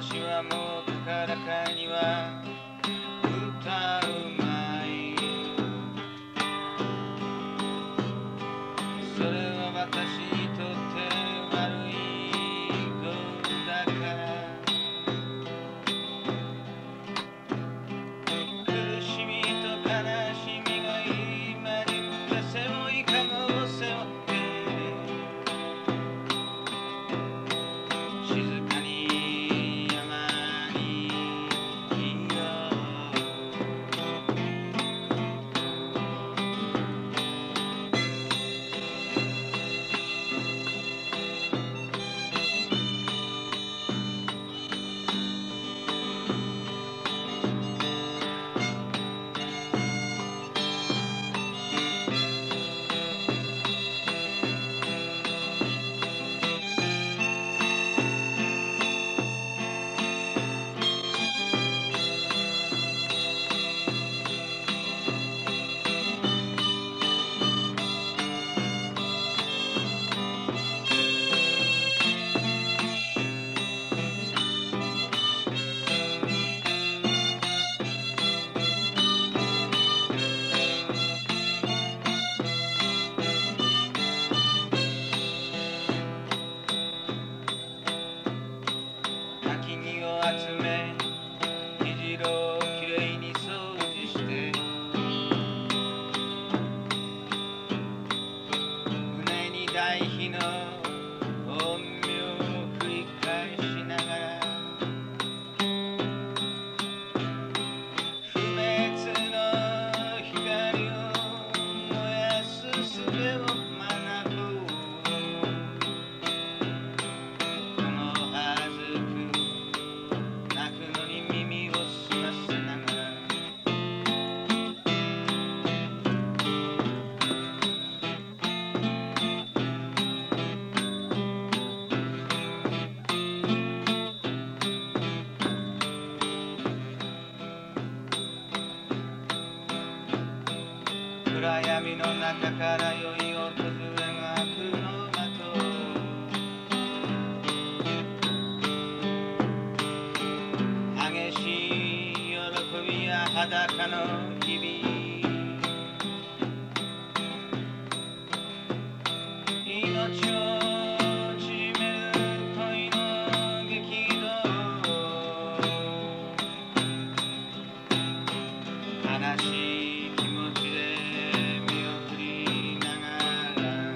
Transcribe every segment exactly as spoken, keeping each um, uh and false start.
私はもう高らかには歌うまい。それは私にとって悪いことだから。苦しみと悲しみが今に向け背負いかごを背負って静かに山にいよ集め議事録をきれいに掃除して胸に大悲の陰陽を繰り返しながら不滅の光を燃やす術を学ぶ。このはずく泣くのに耳を澄ませながら暗闇の中から良い訪れが来るのだと激しい喜びや裸の日々命を縮める恋の激動悲しい気持ちで見送りながら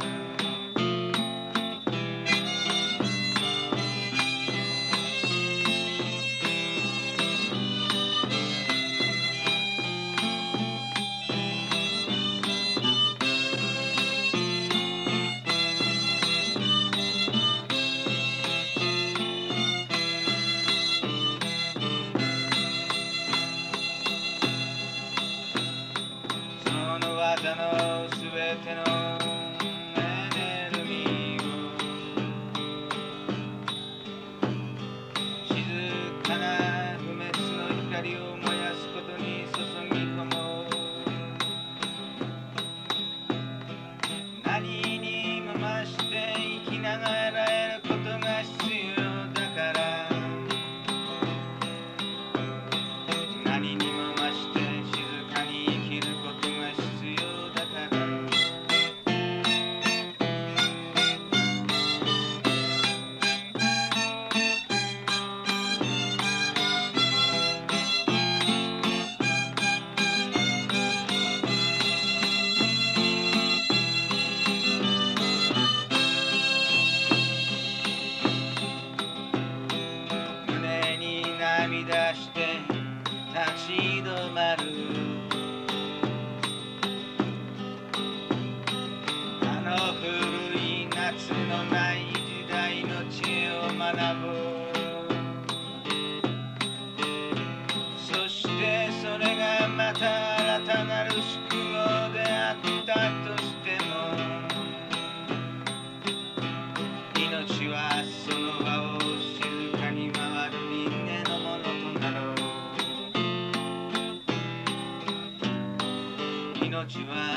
その技のすべてのエネルギーを静かな不滅の光を燃やすことに注ぎ込もう。何にも増して生きながらえることが必要だから。何にも増して静かに生きることが必要だから。胸に涙して立ち止まる。あの古い夏のない時代の知恵を学ぼう。そしてそれがまた新たなる宿業であったとしても命はその場を静かに回る人間のものとなろう。命は